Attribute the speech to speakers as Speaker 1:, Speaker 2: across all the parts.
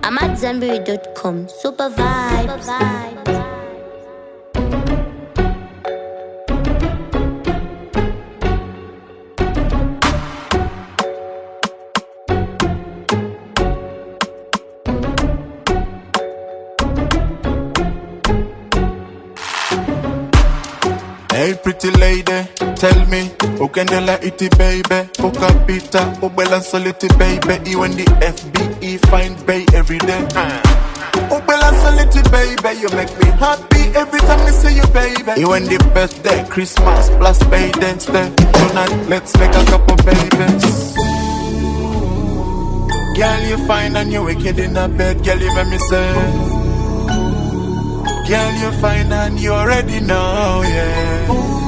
Speaker 1: AmadZanbury.com. Super vibes.
Speaker 2: Hey pretty lady, tell me, who can you like it, baby? Cook up pita, ubela soliti, baby. Even the FBE find bay every day. Ubela soliti, baby, you make me happy every time I see you, baby. Even the birthday, Christmas, plus payday, stay. Tonight, let's make a couple babies. Girl, you fine and you wicked in a bed, girl, you make me say. Girl, you fine and you already know, yeah.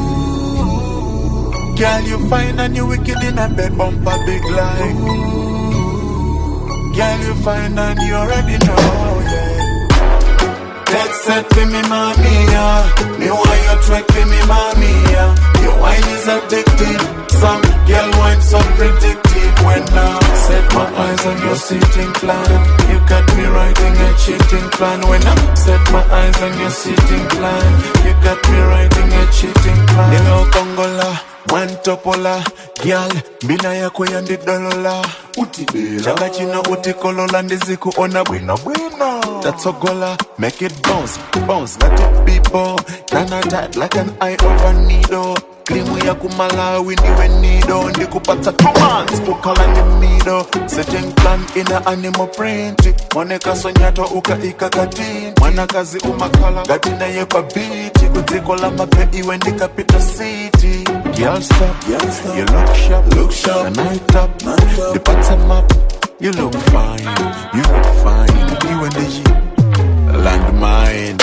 Speaker 2: Girl, you fine and you wicked in a bed, bumper big like. Girl, you fine and you already know, yeah. Take set for me, mommy, yeah. Me want you track for me, mommy, yeah. Your wine is addictive. Some girl wine so predictive. When I set my eyes on your seating plan, you got me writing a cheating plan. When I set my eyes on your seating plan, you got me writing a cheating plan. Nilo Kongola, Mantopola, girl, bina yako yandi dolola. Changa chino utikolola ndiziku ona bwino. That's a gola, make it bounce, bounce, let it be born. Nana tight like an eye over needle. Klimu ya kumalawi niwe nido. Ndikupata 2 months, ukala ni mido. Setting plan ina animal print. Moneka sonyato uka ikakati. Manakazi umakala, gatina yepa biti. Kutikola mape iwe ndikapita city. Girl stop, you look sharp, and I top, the bottom up. You look fine, you and the G, landmine.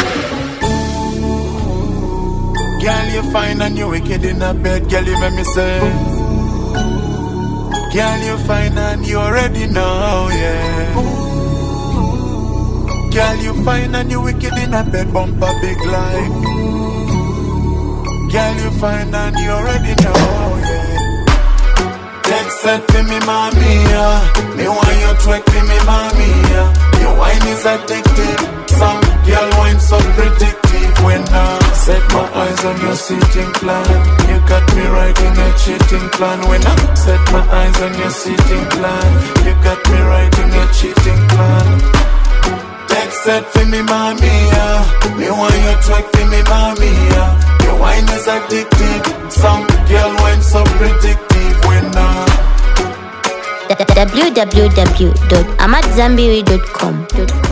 Speaker 2: Girl, you fine and you wicked in a bed, girl, you make me say. Girl, you fine and you already know, yeah. Girl, you fine and you wicked in a bed, bumper big like. Girl, you fine and you already know, yeah. Take set for me, mommy, yeah. Me want you twerk for me, mommy, yeah. Your wine is addictive. Some girl wine so predictive. When I set my eyes on your seating plan, you got me writing a cheating plan. When I set my eyes on your seating plan, you got me writing a cheating plan. Take set for me, mommy, yeah. Me want you twerk for me, mommy, yeah. Your wine is addictive. Some girl wine so predictive. When
Speaker 1: www.amadzanbury.com